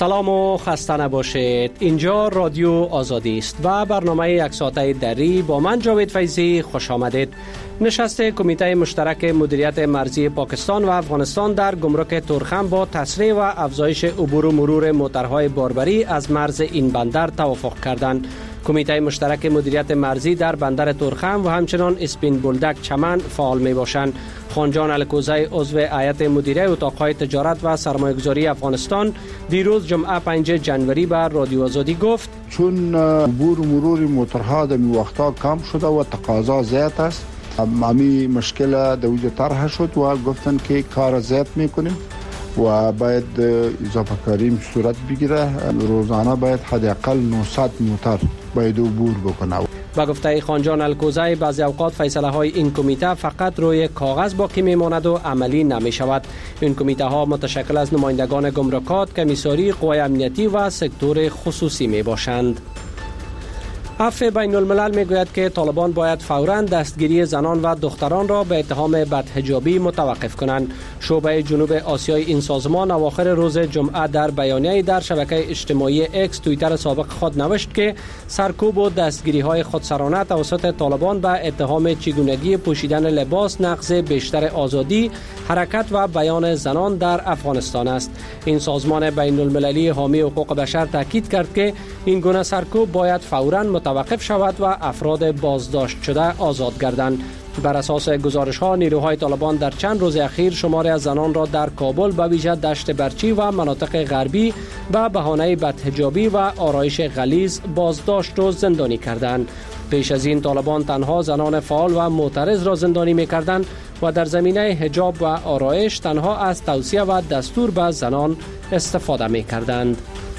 سلام و خسته نباشید. اینجا رادیو آزادی است و برنامه یک ساعته دری با من جاوید فیضی خوش آمدید. نشست کمیته مشترک مدیریت مرزی پاکستان و افغانستان در گمرک تورخم با تسریع و افزایش عبور و مرور موترهای باربری از مرز این بندر توافق کردند. کمیته مشترک مدیریت مرزی در بندر تورخم و همچنان اسپین بولدک چمن فعال می باشند. خانجان الکوزی عضو هیئت مدیره اتاقهای تجارت و سرمایه‌گذاری افغانستان دیروز جمعه 5 جنوری به رادیو آزادی گفت چون عبور و مرور موترها در وقتا کم شده و تقاضا زیاد است، امی مشکل در وجود طرح شد و گفتن که کار زیاد میکنیم و باید اضافه کاری صورت بگیره. روزانه باید حداقل 900 موتر باید عبور بکنه. با گفته خانجان الکوزی بعضی اوقات فیصله های این کمیته فقط روی کاغذ باقی میماند و عملی نمی شود. این کمیته ها متشکل از نمایندگان گمرکات، کمیساری، قوای امنیتی و سکتور خصوصی می باشند. عفو بین الملل می گوید که طالبان باید فوراً دستگیری زنان و دختران را به اتهام بدحجابی متوقف کنند. شعبه جنوب آسیای این سازمان اواخر روز جمعه در بیانیه‌ای در شبکه اجتماعی اکس توییتر سابق خود نوشت که سرکوب و دستگیری های خودسرانه توسط طالبان به اتهام چگونگی پوشیدن لباس نقض بیشتر آزادی، حرکت و بیان زنان در افغانستان است. این سازمان بین المللی حامی حقوق بشر تاکید کرد که این گونه سرکوب باید فوراً متوقف شود و افراد بازداشت شده آزاد گردند. بر اساس گزارش‌ها نیروهای طالبان در چند روز اخیر شماری از زنان را در کابل به ویژه دشت برچی و مناطق غربی به بهانه بدحجابی و آرایش غلیظ بازداشت و زندانی کردند. پیش از این طالبان تنها زنان فعال و معترض را زندانی می‌کردند و در زمینه حجاب و آرایش تنها از توصیه و دستور به زنان استفاده می‌کردند.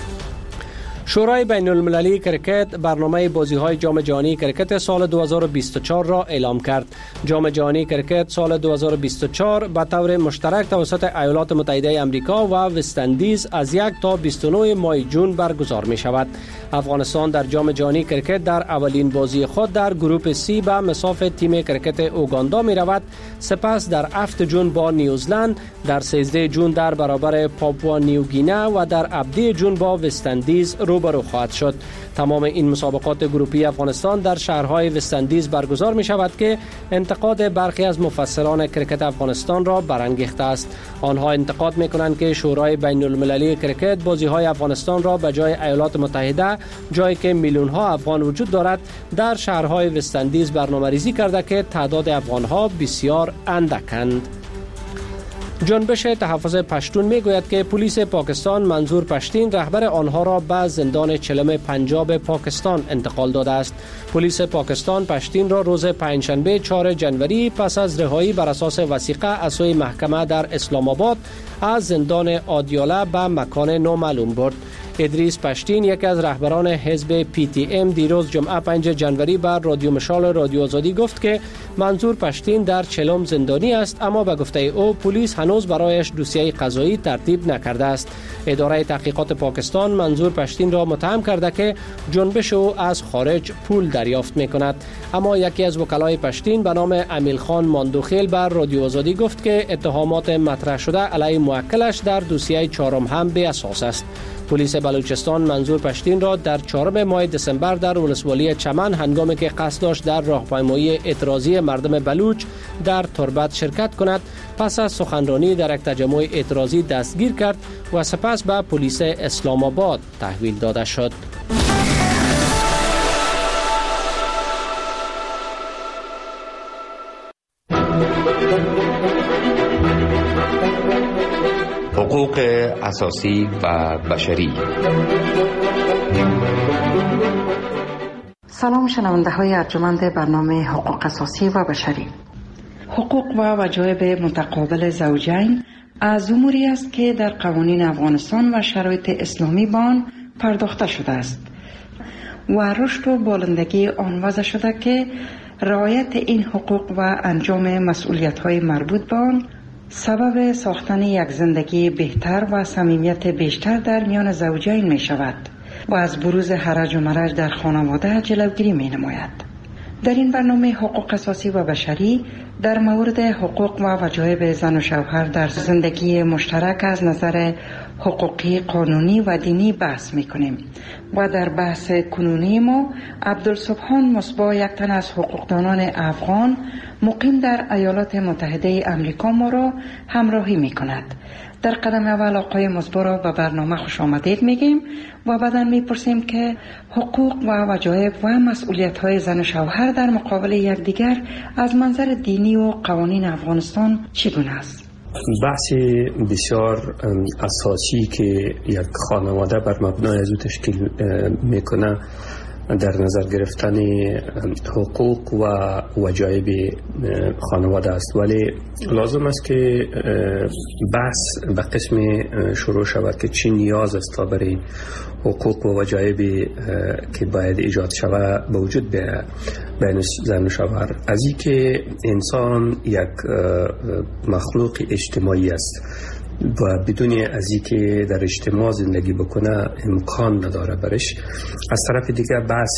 شورای بین المللی کرکت برنامه بازی‌های جام جهانی کرکت سال 2024 را اعلام کرد. جام جهانی کرکت سال 2024 به طور مشترک توسط ایالات متحده آمریکا و وست‌اندیز از 1 تا 29 ماه جون برگزار می شود. افغانستان در جام جهانی کرکت در اولین بازی خود در گروپ سی به مصاف تیم کرکت اوگاندا می رود. سپس در 7 جون با نیوزلند، در 13 جون در برابر پاپوا نیوگینه و در 17 جون با وست‌اندیز روبرو خواهد شد. تمام این مسابقات گروپی افغانستان در شهرهای وست‌اندیز برگزار می شود که انتقاد برخی از مفسران کرکت افغانستان را برانگیخته است. آنها انتقاد می کنند که شورای بین المللی کرکت بازی های افغانستان را به جای ایالات متحده، جایی که میلیون ها افغان وجود دارد، در شهرهای وست‌اندیز برنامه‌ریزی کرده که تعداد افغان ها بسیار اندکند. جنبش تحفظ پشتون میگوید که پلیس پاکستان منظور پشتین رهبر آنها را به زندان چلم پنجاب پاکستان انتقال داده است. پلیس پاکستان پشتین را روز پنجشنبه 4 جنوری پس از رهایی بر اساس وثیقه از سوی محکمه در اسلام آباد از زندان آدیاله به مکان نامعلوم برد. ادریس پشتین یکی از رهبران حزب PTM دیروز جمعه 5 جنوری بر رادیو مشال رادیو آزادی گفت که منظور پشتین در چلم زندانی است، اما به گفته او پلیس هنوز برایش دوسیه قضایی ترتیب نکرده است. اداره تحقیقات پاکستان منظور پشتین را متهم کرده که جنبش او از خارج پول دریافت می‌کند، اما یکی از وکلای پشتین به نام امیل خان ماندوخیل بر رادیو آزادی گفت که اتهامات مطرح شده علیه موکلش در دوسیه 4 هم بی اساس است. پلیس بلوچستان منظور پشتین را در 4 ماه دسامبر در ولسوالی چمن هنگامی که قصد داشت در راهپیمایی اعتراضی مردم بلوچ در تربت شرکت کند پس از سخنرانی در یک تجمع اعتراضی دستگیر کرد و سپس به پلیس اسلام آباد تحویل داده شد. حقوق اساسی و بشری. سلام شنونده های ارجمند برنامه حقوق اساسی و بشری. حقوق و وجایب متقابل زوجین از اموری است که در قوانین افغانستان و شرایط اسلامی به آن پرداخته شده است و رشد و بالندگی آن وضع شده که رعایت این حقوق و انجام مسئولیت‌های مربوط به آن سبب ساختن یک زندگی بهتر و صمیمیت بیشتر در میان زوجین می شود و از بروز هرج و مرج در خانواده جلوگیری می نماید. در این برنامه حقوق اساسی و بشری در مورد حقوق و وجایب زن و شوهر در زندگی مشترک از نظر حقوقی، قانونی و دینی بحث میکنیم و در بحث کنونی ما عبدالسبحان مصباح، یک تن از حقوقدانان افغان مقیم در ایالات متحده امریکا ما را همراهی میکند. در قدم اول آقای مصباح را به برنامه خوش آمدید میگیم و بعدا میپرسیم که حقوق و وجایب و مسئولیت های زن و شوهر در مقابل یکدیگر از منظر دینی و قوانین افغانستان چگونه است؟ بحث بسیار اساسی که یک خانواده بر مبنای از او تشکیل میکنه در نظر گرفتن حقوق و وجایب خانواده است، ولی لازم است که بحث به قسم شروع شود که چی نیاز است تا برای حقوق و وجایب که باید ایجاد شود به وجود بین زن و شوهر. از این که انسان یک مخلوق اجتماعی است و بدون از اینکه در اجتماع زندگی بکنه امکان نداره برش. از طرف دیگر بحث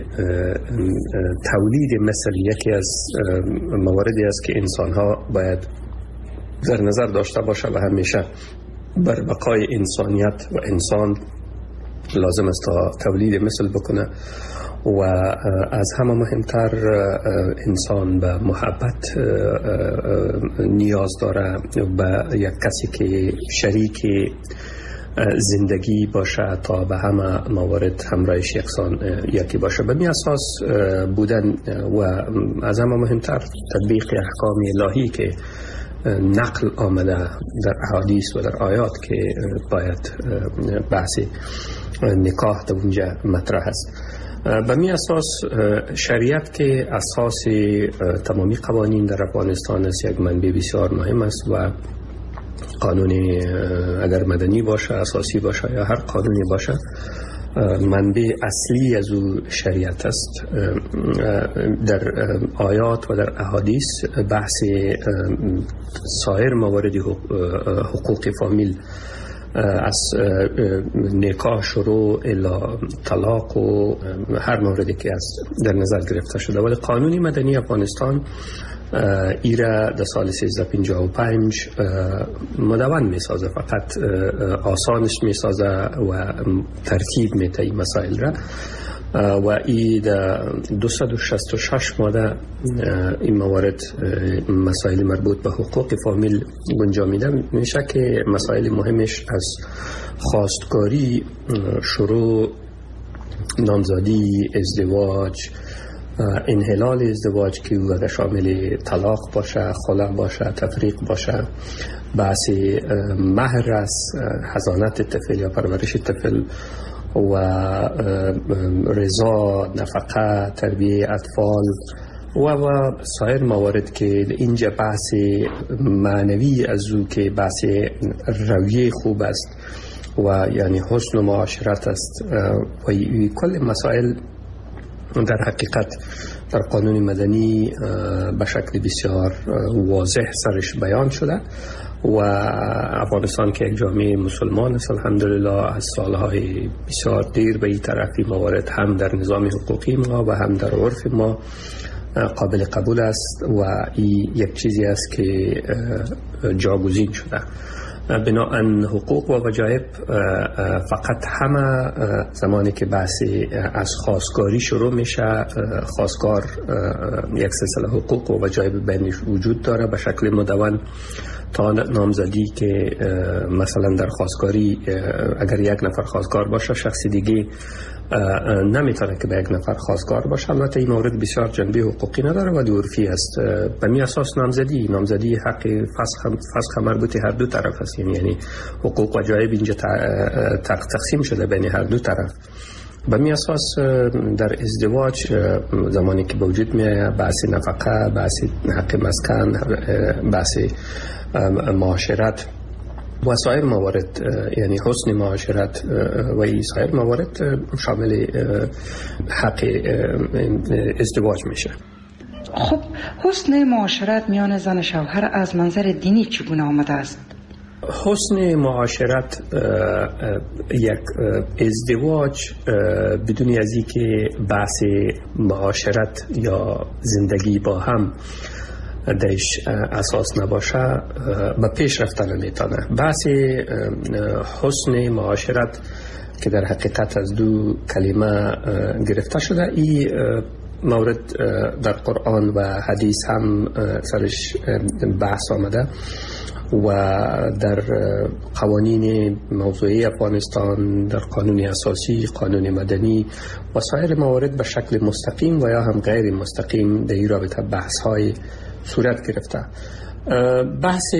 تولید مثل یکی از مواردی است که انسان ها باید در نظر داشته باشه و همیشه بر بقای انسانیت و انسان لازم است تا تولید مثل بکنه و از همه مهمتر انسان به محبت نیاز داره، به یک کسی که شریک زندگی باشه تا به همه موارد همراهش یکسان یکی باشه. به می اساس بودن و از همه مهمتر تطبیق احکام الهی که نقل آمده در احادیث و در آیات که باید بحث نکاح در اونجا مطرح است. به می اساس شریعت که اساس تمامی قوانین در افغانستان است یک منبع بسیار مهم است و قانون اگر مدنی باشه، اساسی باشه یا هر قانونی باشه، منبع اصلی از او شریعت است. در آیات و در احادیث بحث سایر موارد حقوق فامیل از نکاح شروع الی طلاق و هر موردی که از در نظر گرفته شده، ولی قانون مدنی افغانستان ایره در سال 1355 مدون میسازه، فقط آسانش میسازه و ترتیب میده این مسائل را و ای در 266 ماده این موارد مسائل مربوط به حقوق فامیل گنجانیده میشه که مسائل مهمش از خواستگاری، شروع، نامزدی، ازدواج، انحلال ازدواج که او شامل طلاق باشه، خلع باشه، تفریق باشه، بحث مهر است، حضانت طفل یا پرورش طفل و رضا، نفقه، تربیه اطفال و سایر موارد که اینجا بحث معنوی از او که بحث رویه خوب است و یعنی حسن و معاشرت است و کل مسائل در حقیقت در قانون مدنی به شکل بسیار واضح سرش بیان شده و افغانستان که یک جامعه مسلمان است الحمدلله از سالهای بسیار دیر به این طرفی موارد هم در نظام حقوقی ما و هم در عرف ما قابل قبول است و این یک چیزی است که جاگزین شده. بنابراین حقوق و وجایب فقط همه زمانی که بحث از خواستگاری شروع میشه، خواستگار یک سلسله حقوق و وجایب بینش وجود داره به شکل مدون تا نامزدی که مثلا در خواستگاری اگر یک نفر خواستگار باشه شخص دیگه نمیتونه که به یک نفر خواستگار باشه. البته این مورد بسیار جنبه حقوقی نداره ولی عرفی است. به می اساس نامزدی حق فسخ مربوط هر دو طرف است، یعنی حقوق و وجایب اینجا تقسیم شده بین هر دو طرف. به می اساس در ازدواج زمانی که به وجود میاد بحث نفقه، بحث حق مسکن، بحث معاشرت و سایر موارد یعنی حسن معاشرت و سایر موارد شامل حق ازدواج میشه. خب حسن معاشرت میان زن و شوهر از منظر دینی چگونه آمده است؟ حسن معاشرت یک ازدواج بدون از اینکه بحث معاشرت یا زندگی با هم درش اساس نباشه به پیش رفتن نمیتونه. بحث حسن معاشرت که در حقیقت از دو کلمه گرفته شده، این مورد در قرآن و حدیث هم سرش بحث آمده و در قوانین موضوعی افغانستان، در قانون اساسی، قانون مدنی و سایر موارد به شکل مستقیم و یا هم غیر مستقیم در این رابطه بحث های صورت گرفته. بحث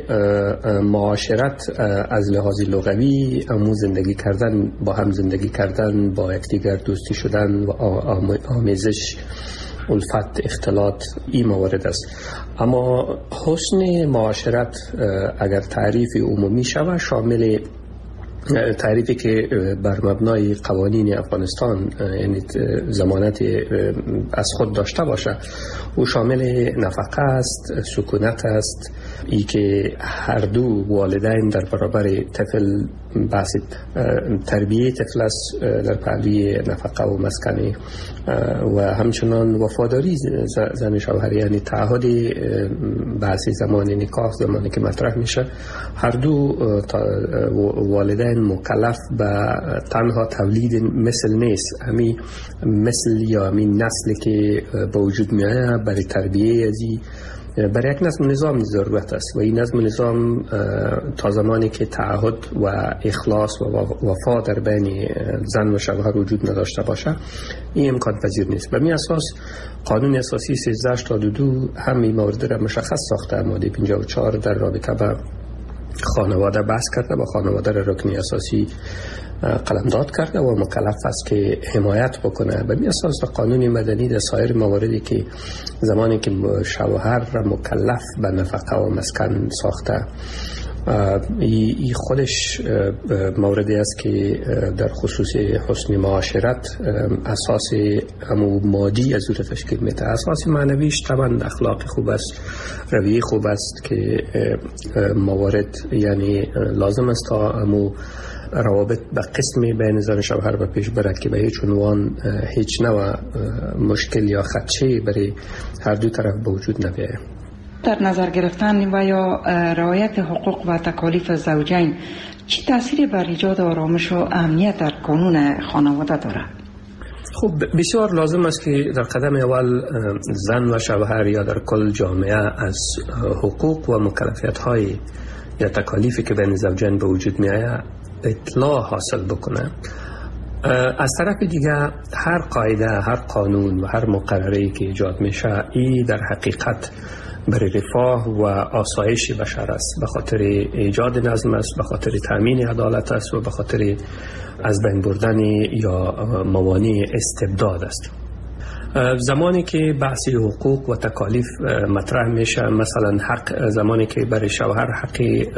معاشرت از لحاظ لغوی همون زندگی کردن، با هم زندگی کردن، با یکدیگر دوستی شدن و آمیزش، الفت، اختلاط، این موارد است. اما حسن معاشرت اگر تعریف عمومی شود، شامل تعریفی که بر مبنای قوانین افغانستان یعنی ضمانت از خود داشته باشه، او شامل نفقه است، سکونت است، ای که هر دو والدین در برابر طفل بحث تربیه طفل است در پهلوی نفقه و مسکنی و همچنان وفاداری زن شوهر، یعنی تعهد بحث زمان نکاح، زمانی که مطرح میشه هر دو والدین مکلف به تنها تولید مثل نیست، همین مثل یا همین نسلی که با وجود میاد برای تربیه ازی برای یک نظم ضرورت است و این نظم نظام تا زمانی که تعهد و اخلاص و وفا در بین زن و شوهر وجود نداشته باشه این امکان پذیر نیست. به می اساس قانون اساسی 1382 همین موارد را مشخص ساخته. ماده 54 در رابطه با خانواده بحث کرده و خانواده را رکن اساسی قلمداد کرده و مکلف است که حمایت بکنه. به اساس قانون مدنی در سایر مواردی که زمانی که شوهر را مکلف به نفقه و مسکن ساخته، این خودش موردی است که در خصوص حسن معاشرت اساس همو مادی از او تشکیل میده. اساس معنویش طبعا اخلاق خوب است، رویه خوب است که موارد یعنی لازم است تا همو روابط به قسم بین زن و شوهر به پیش برد که به هیچ عنوان هیچ نوع مشکل یا خدشه برای هر دو طرف به وجود نبیاید. در نظر گرفتن و یا رعایت حقوق و تکالیف زوجین چه تأثیری بر ایجاد آرامش و امنیت در قانون خانواده دارد؟ خب بسیار لازم است که در قدم اول زن و شوهر یا در کل جامعه از حقوق و مکلفیت های یا تکالیفی که بین زوجین به وجود می آید اطلاع حاصل بکنه. از طرف دیگه هر قاعده، هر قانون و هر مقرری که ایجاد میشه این در حقیقت برای رفاه و آسایش بشر است، به خاطر ایجاد نظم است، به خاطر تامین عدالت است و به خاطر از بین بردن یا موانع استبداد است. زمانی که بحث حقوق و تکالیف مطرح میشه، مثلا حق زمانی که برای شوهر حق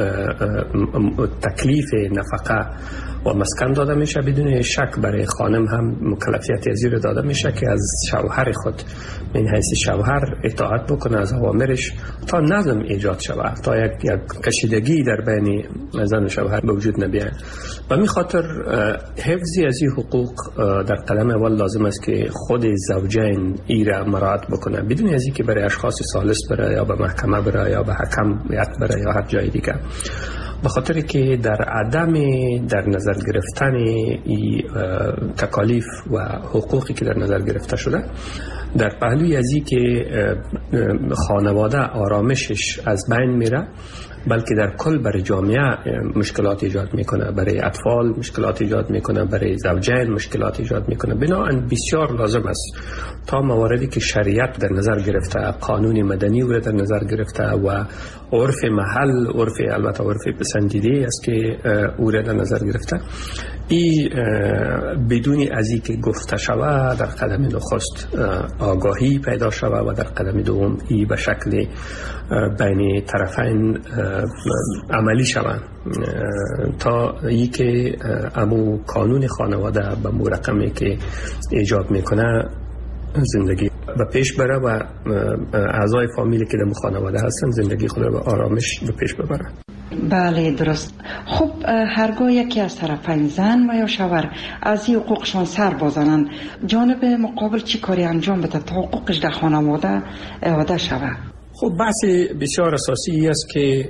تکلیف نفقه و مسکن داده میشه، بدون شک برای خانم هم مکلفیت ازیر داده میشه که از شوهر خود من حیث شوهر اطاعت بکنه از اوامرش تا نظم ایجاد شود، تا یک کشیدگی در بین زن و شوهر به وجود نبیاید. و می خاطر حفظی از این حقوق در قدم اول لازم است که خود زوجین ای را مراعات بکنه، بدون از اینکه برای اشخاص ثالث بره یا به محکمه بره یا به حکم بره یا هر جای دیگه، به خاطر که در عدم در نظر گرفتن تکالیف و حقوقی که در نظر گرفته شده، در پهلوی ازی که خانواده آرامشش از بین میره، بلکه در کل برای جامعه مشکلات ایجاد میکنه، برای اطفال مشکلات ایجاد میکنه، برای زوجین مشکلات ایجاد میکنه. بنابراین بسیار لازم است تا مواردی که شریعت در نظر گرفته، قانون مدنی او در نظر گرفته و عرف محل، البته عرف پسندیده است که او در نظر گرفته، این بدون از این که گفته شود در قدم نخست آگاهی پیدا شود و در قدم دوم این به شکل بین طرفین عملی شود تا ای که امو قانون خانواده به مرقمی که ایجاد میکنه زندگی به پیش بره و اعضای فامیلی که در خانواده هستن زندگی خود را به آرامش به پیش ببره. بله درست. خب هرگاه یکی از طرفین زن و یا شوهر از این حقوقشان سر بازنند، جانب مقابل چی کاری انجام بده تا حقوقش در خانواده اعاده شود؟ خب بحث بسیار اساسی است که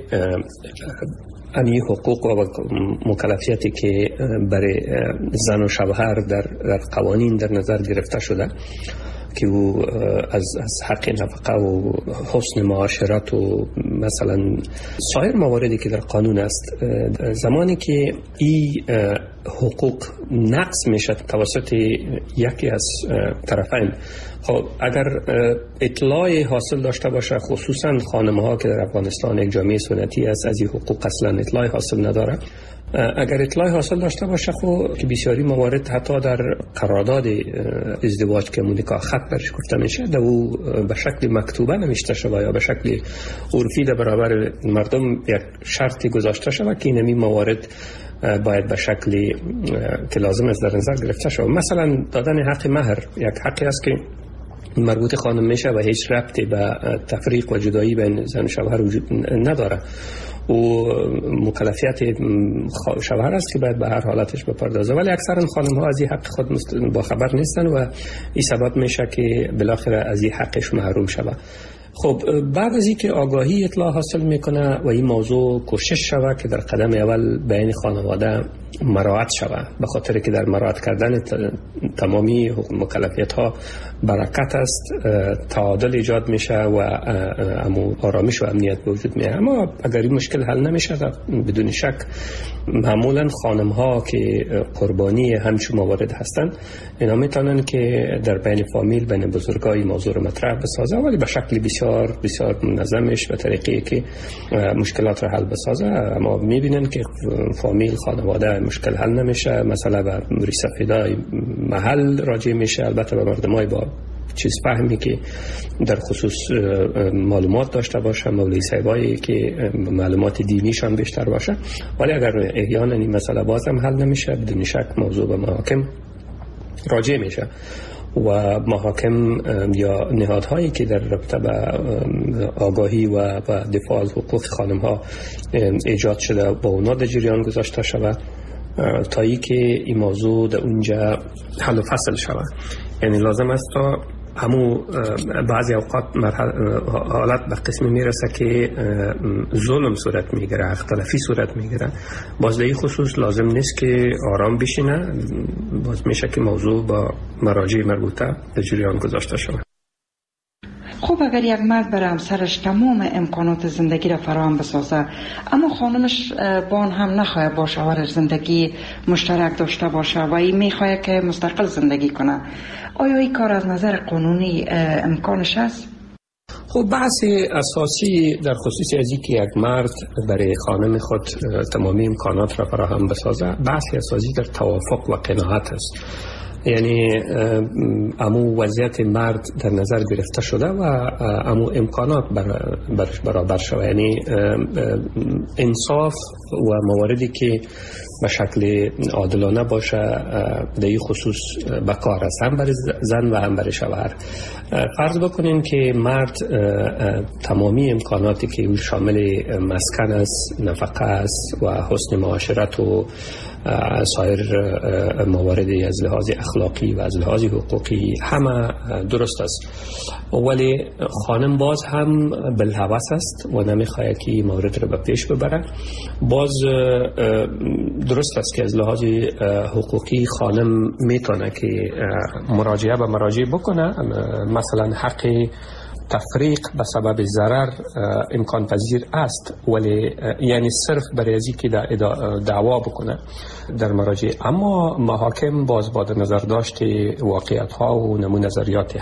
امی حقوق و مکلفیتی که برای زن و شوهر در قوانین در نظر گرفته شده که او از حق نفقه و حسن معاشرت و مثلا سایر مواردی که در قانون است، زمانی که این حقوق نقض میشه توسط یکی از طرفین، خب اگر اطلاع حاصل داشته باشه، خصوصا خانم‌ها که در افغانستان یک جامعه سنتی است، از این حقوق اصلا اطلاع حاصل نداره، اگر اطلاع حاصل داشته باشه، خب که بسیاری موارد حتی در قرارداد ازدواج که نکاح خط برش گفته میشه، در او به شکل مکتوبه نوشته شده یا به شکل عرفی در برابر مردم یک شرطی گذاشته شده که این موارد باید به شکلی که لازم است در نظر گرفته شود. مثلا دادن حق مهر یک حقی است که مربوط خانم میشه و هیچ ربطی به تفریق و جدایی بین زن و شوهر وجود نداره و مکلفیت شوهر است که باید به هر حالتش بپردازه، ولی اکثرا خانم ها از این حق خود با خبر نیستن و این سبب میشه که بالاخره از این حقش محروم شود. خب بعد از اینکه آگاهی اطلاع حاصل میکنه و این موضوع کوشش شود که در قدم اول بین خانواده مراعات شود، به خاطر که در مراعات کردن تمامی مکلفیت ها برکت است، تعادل ایجاد میشه و آرامش و امنیت به وجود میاد. اما اگر این مشکل حل نمیشه، بدون شک معمولا خانم ها که قربانی همچون موارد هستند، اینا میتونن که در بین فامیل، بین بزرگای موضوع رو مطرح بسازه، ولی به شکل بسیار بسیار منظمش به طریقی که مشکلات رو حل بسازه. اما میبینن که فامیل، خانواده مشکل حل نمیشه، مثلا به سفیدای محل راجع میشه، البته به مردمای با چیز فهمی که در خصوص معلومات داشته باشه، مولوی صاحبایی که معلومات دینیشان بیشتر باشه، ولی اگر احیانا این مسئله بازم حل نمیشه، بدون شک موضوع به محاکم راجع میشه و محاکم یا نهادهایی که در رابطه به آگاهی و دفاع از حقوق خانم ها ایجاد شده با اونا در جریان گذاشته شود تا ای که این موضوع در اونجا حل و فصل شود. یعنی لازم است تا همو بعضی اوقات حالت به قسمی میرسه که ظلم صورت میگیره، اختلافی صورت میگیره، باز در این خصوص لازم نیست که آرام بشینه، باز میشه که موضوع با مراجع مربوطه به جریان گذاشته شود. خب اگر یک مرد برای همسرش تمام امکانات زندگی را فراهم بسازه، اما خانمش با آن هم نخواهد با شوهرش زندگی مشترک داشته باشه و این میخواهد که مستقل زندگی کنه، آیا این کار از نظر قانونی امکانش است؟ خب بحث اساسی در خصوص از اینکه یک مرد برای خانم خود تمامی امکانات را فراهم بسازه، بحث اساسی در توافق و قناعت است. یعنی امو وضعیت مرد در نظر گرفته شده و امو امکانات برش برابر شده، یعنی انصاف و مواردی که به شکل عادلانه باشه در این خصوص به کار است، هم برای زن و هم برای شوهر. فرض بکنین که مرد تمامی امکاناتی که او شامل مسکن است، نفقه است و حسن معاشرت و سایر مواردی از لحاظ اخلاقی و از لحاظ حقوقی همه درست است، ولی خانم باز هم بالهوس است و نمیخواهد که این مورد رو به پیش ببره. باز درست است که از لحاظ حقوقی خانم میتونه که مراجعه به مراجع بکنه، مثلا حق تفریق به سبب ضرر امکان پذیر است، ولی یعنی صرف برای ازی که دعوا بکنه در مراجع. اما محاکم باز با نظر داشت واقعیت ها و نمون نظریات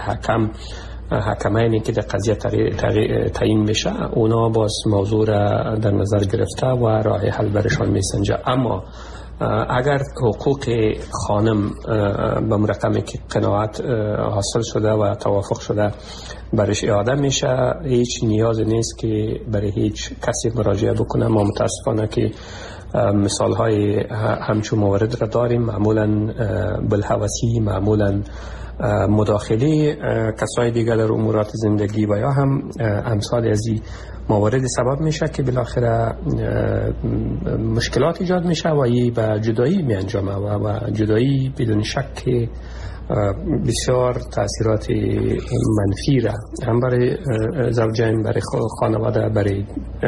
حکمینی که در قضیه تعیین میشه، اونا باز موضوع را در نظر گرفته و راه حل برشان میسنجه. اما اگر حقوق خانم به مرقمی که قناعت حاصل شده و توافق شده برش اعاده میشه، هیچ نیاز نیست که برای هیچ کسی مراجعه بکنه. ما متاسفانه که مثال های همچون موارد را داریم، معمولا بالهوسی، معمولا مداخله کسای دیگر در امورات زندگی و یا هم امثال از این موارد سبب میشه که بالاخره مشکلات ایجاد میشه و این به جدایی می انجامه و جدایی بدون شک بسیار تاثیرات منفی را هم برای زوجین، برای خانواده، برای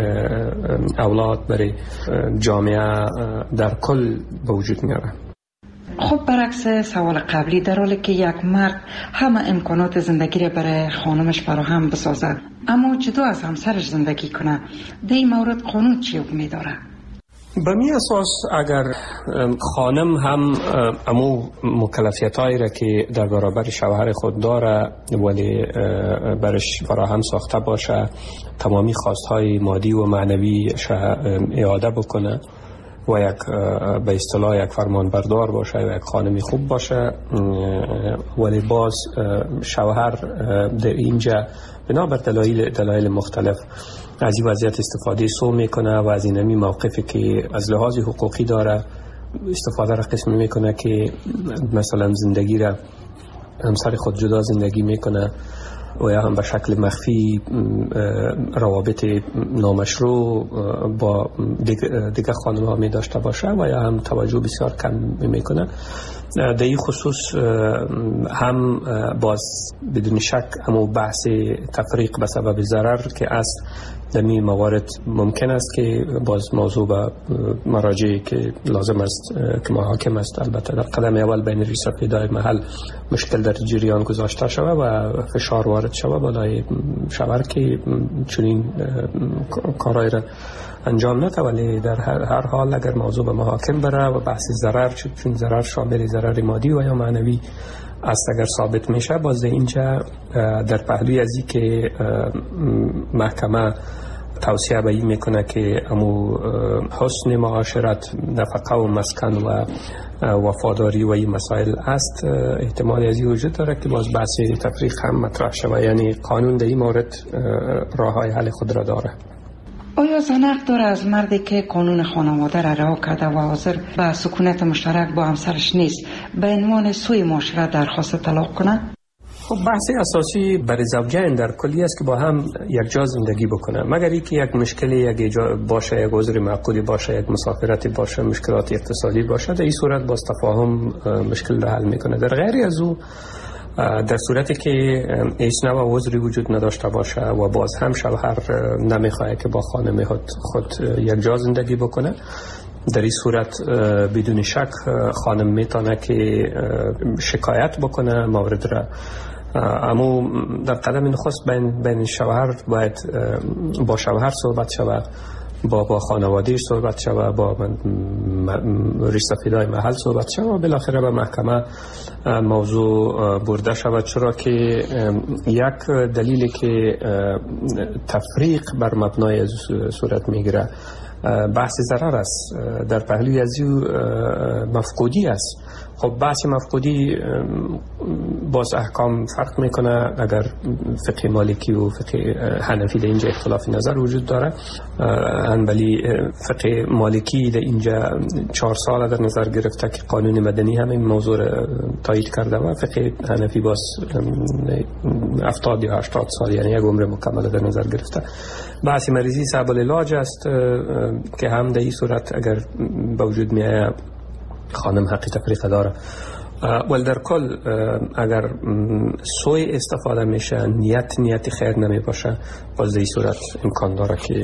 اولاد، برای جامعه در کل به وجود میاره. خب برعکس سوال قبلی، در حالی که یک مرد همه امکانات زندگی را برای خانمش فراهم بسازد اما جدا از همسرش زندگی کنه، در این مورد قانون چی حکم داره؟ به می اساس اگر خانم هم امو مکلفیتایی را که در برابر شوهر خود داره ولی برش فراهم ساخته باشه، تمامی خواستهای مادی و معنوی اعاده بکنه و یک به اصطلاح یک فرمانبردار باشه و یک خانمی خوب باشه، ولی باز شوهر در اینجا بنابر دلایل مختلف از این وضعیت استفاده سو میکنه و از اینمی موقفی که از لحاظ حقوقی داره استفاده را قسم میکنه که مثلا زندگی را همسر خود جدا زندگی میکنه و یا هم به شکل مخفی روابط نامشروع با دیگه خانم ها می داشته باشه و یا هم توجه بسیار کم میکنه. در این خصوص هم باز بدون شک همون بحث تفریق به سبب ضرر که است، در این موارد ممکن است که باز موضوع به مراجعی که لازم است که محاکم است البته در قدم اول بین ریسافیدای محل مشکل در جریان گذاشته شود و فشار وارد شود بالای شوهر که چنین کارهای را انجام نده، ولی در هر حال اگر موضوع به محاکم بره و بحث ضرر، چون ضرر شامل ضرر مادی و یا معنوی است، اگر ثابت میشه باز اینجا در پهلوی از این که محکمه توصیه به این میکنه که امو حسن معاشرت، نفقه و مسکن و وفاداری و این مسائل است، احتمال از این وجود داره که باز بحث تفریق هم مطرح شود. یعنی قانون در این مورد راه های حل خود را داره. آیا زن حق داره از مردی که قانون خانواده را رها کرده و حاضر به سکونت مشترک با همسرش نیست به عنوان سوی معاشرت درخواست طلاق کنه؟ خب بحث اساسی برای زوجین در کلی است که با هم یک جا زندگی بکنه، مگر اینکه یک مشکلی یک باشه، یک عذر معقولی باشه، یک مسافرتی باشه، مشکلات اقتصادی باشه، در این صورت باز تفاهم مشکل را حل میکنه. در غیر از او در صورتی که هیچ نوع عذری وجود نداشته باشه و باز هم شوهر نمیخواد که با خانم خود یک جا زندگی بکنه، در این صورت بدون شک خانم میتونه که شکایت بکنه مورد را. اما در قدم نخست بین شوهر باید با شوهر صحبت شود، با خانوادهش صحبت شود، با ریشسفیدای محل صحبت شود و بالاخره به محکمه موضوع برده شود، چرا که یک دلیلی که تفریق بر مبنای صورت میگیره بحث ضرر است، در پهلوی از مفقودی است. خب بحث مفقودی باز احکام فرق میکنه، اگر فقه مالکی و فقه حنفی در اینجا اختلاف نظر وجود داره، ولی فقه مالکی در اینجا 4 سال در نظر گرفته که قانون مدنی هم این موضوع تایید کرده و فقه حنفی باز 70 یا 80 سال، یعنی یک عمر مکمل در نظر گرفته. بحث مریضی صعب العلاج است که هم در این صورت اگر به وجود میایه خانم حقی تفریق داره. ولی در کل اگر سوی استفاده میشه، نیت خیر نمی باشه، باز در این صورت امکان داره که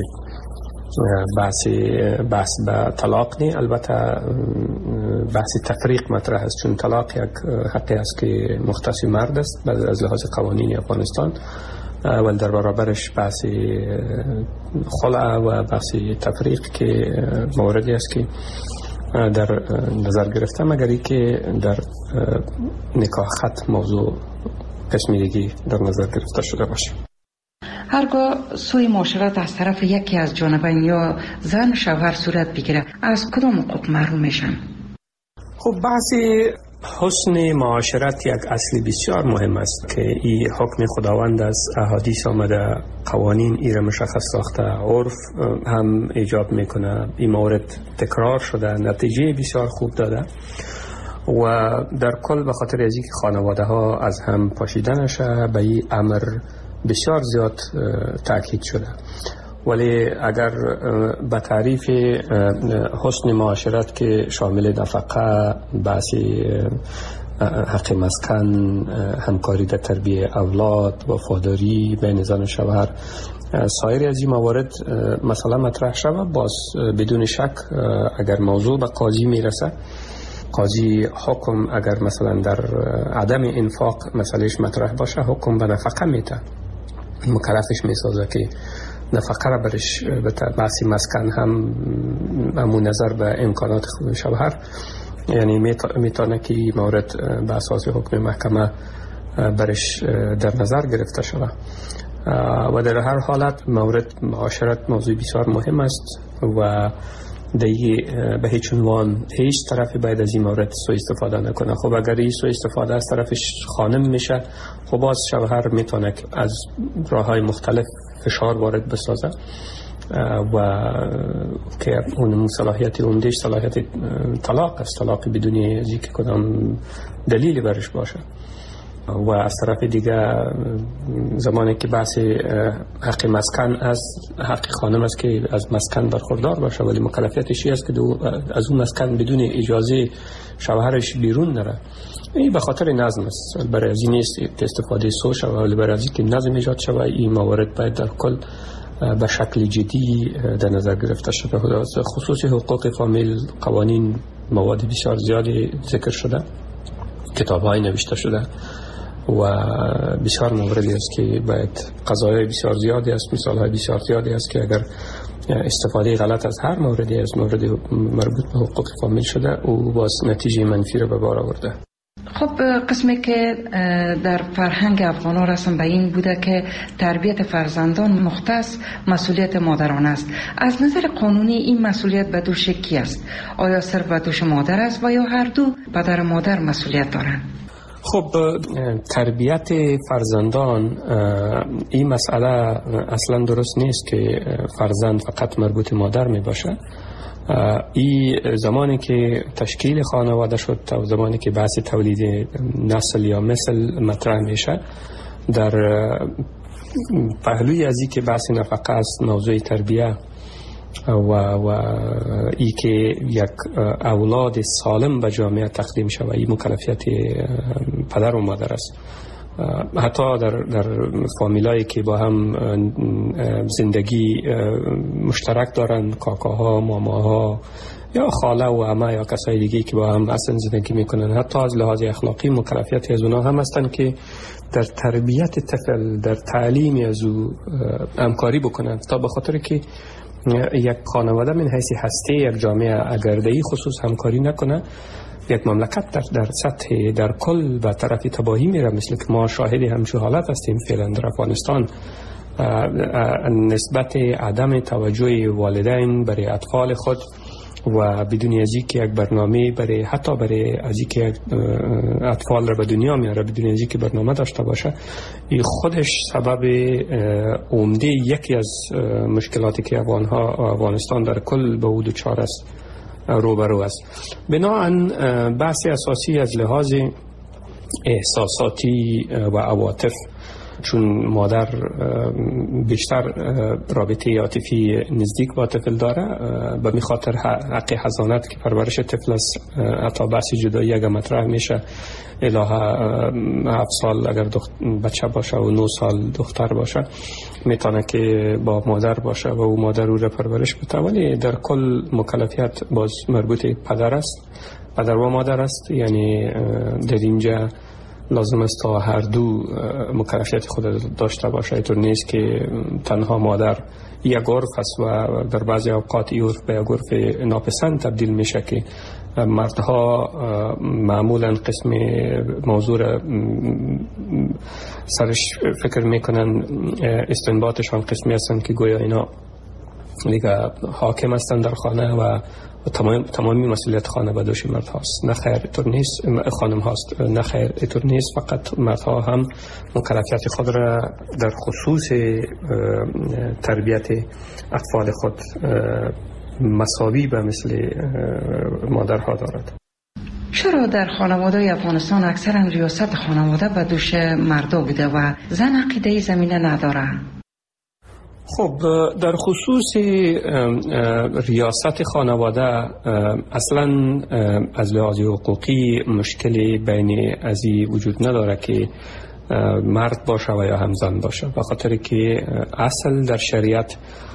بحث به طلاق نی. البته بحث تفریق مطرح است، چون طلاق یک حقی است که مختص مرد است از لحاظ قوانین افغانستان، ولی در برابرش بحث خلع و بحث تفریق که موردی است که در نظر گرفته، مگری که در نکاح ختم موضوع قسمی دیگی در نظر گرفته شده باشه. هرگاه سوی معاشرت از طرف یکی از جانبین یا زن شوهر صورت بگیره، از کدام حقوق محروم میشن؟ خب بحث حسن معاشرت یک اصل بسیار مهم است که این حکم خداوند است، احادیث آمده، قوانین ای را مشخص ساخته، عرف هم ایجاب میکنه، این مورد تکرار شده، نتیجه بسیار خوب داده و در کل به خاطر از اینکه خانواده ها از هم پاشیده نشه به این امر بسیار زیاد تاکید شده. ولی اگر به تعریف حسن معاشرت که شامل نفقه، بحث حق مسکن، همکاری در تربیه اولاد، وفاداری بین زن و شوهر، سایر از این موارد مثلا مطرح شود، باز بدون شک اگر موضوع به قاضی میرسه، قاضی حکم اگر مثلا در عدم انفاق مسئلهش مطرح باشه، حکم به نفقه میده، مکلفش میسازه که نفقه را برش بحثی مسکن هم همون نظر به امکانات شوهر، یعنی میتونه که مورد به اساس حکم محکمه برش در نظر گرفته شود. و در هر حالت مورد معاشرت موضوع بسیار مهم است و به هیچ عنوان هیچ طرفی باید از این مورد سوء استفاده نکنه. خب اگر این سوء استفاده از طرفش خانم میشه، خب باز شوهر میتونه از راههای مختلف فشار وارد بسازه و که اون صلاحیت عمدهش صلاحیت طلاق است، طلاق بدون از اینکه کدام دلیلی برش باشه. و از طرف دیگه زمانی که بحث حق مسکن از حق خانم است که از مسکن برخوردار باشه، ولی مکلفیتش است که از اون مسکن بدون اجازه شوهرش بیرون نره. این به خاطر نظم است، برای از این نیست که استفاده سو شود، ولی برای از اینکه نظم ایجاد شود این موارد باید در کل به شکل جدی در نظر گرفته شده. خصوصی حقوق فامیل قوانین مواد بسیار زیادی ذکر شده، کتاب‌های نوشته شده و بسیار موردی است که باید قضایا بسیار زیادی است، مثال‌های بسیار زیادی است که اگر استفاده غلط از هر موردی از مورد مربوط به حقوق فامیل شده او باز نتیجه منفی را به بار آورده. خب قسمی که در فرهنگ افغان‌ها رسم به این بوده که تربیت فرزندان مختص مسئولیت مادران است. از نظر قانونی این مسئولیت به دوش کی است؟ آیا صرف به دوش مادر است و یا هر دو پدر و مادر مسئولیت دارند؟ خب تربیت فرزندان این مسئله اصلا درست نیست که فرزند فقط مربوط مادر می باشه. این زمانی که تشکیل خانواده شد و زمانی که بحث تولید نسل یا مثل مطرح میشه، در پهلوی از این که بحث نفقه است، موضوع تربیه و ای که یک اولاد سالم به جامعه تقدیم شود، این مکلفیت پدر و مادر است. حتی در فامیلایی که با هم زندگی مشترک دارن، کاکاها، ماماها یا خاله و عمه یا کسای دیگه که با هم اصلا زندگی میکنن، حتی از لحاظ اخلاقی مکلفیت از اونا هم هستن که در تربیت طفل، در تعلیم از او همکاری بکنن، تا به خاطر که یک خانواده من حیث هسته یک جامعه اگر در این خصوص همکاری نکنه، یک مملکت در سطح در کل به طرف تباهی میره، مثل که ما شاهد همچون حالت هستیم فعلا در افغانستان. نسبت عدم توجه والدین برای اطفال خود و بدون از اینکه یک برنامه برای حتی برای از اینکه اطفال را به دنیا میاره بدون از اینکه برنامه داشته باشه، این خودش سبب عمده یکی از مشکلاتی که افغانستان در کل به او دچار است روبرو است. بنابراین بحث اساسی از لحاظ احساساتی و عواطف، چون مادر بیشتر رابطه عاطفی نزدیک با طفل داره، به می خاطر حق حضانت که پرورش طفل است، حتی بحث جدایی اگر مطرح میشه الهه 7 سال اگر بچه باشه و 9 سال دختر باشه میتونه که با مادر باشه و او مادر او را پرورش بده، ولی در کل مکلفیت باز مربوط پدر است، پدر و مادر است. یعنی در اینجا لازم است تا هر دو مکلفیت خود داشته باشه. اینطور نیست که تنها مادر یک عرف است و در بعضی اوقات این عرف به یک عرف ناپسند تبدیل میشه که مردها معمولا قسم موضوع را سرش فکر میکنن، استنباطشان قسمی هستند که گویا اینا دیگه حاکم هستند در خانه و تمامی مسئولیت خانه به دوش مرد هاست. نه خیر، اینطور نیست. خانم هاست. نه خیر، اینطور نیست. فقط مردها هم مکلفیت خود را در خصوص تربیت اطفال خود مساوی به مثل مادرها دارد. چرا در خانواده افغانستان اکثرا ریاست خانواده به دوش مردا بوده و زن عقیده زمینه نداره؟ خب در خصوص ریاست خانواده اصلا از لحاظ حقوقی مشکلی بین ازی وجود نداره که مرد باشه و یا هم زن باشه، به خاطر که اصل در شریعت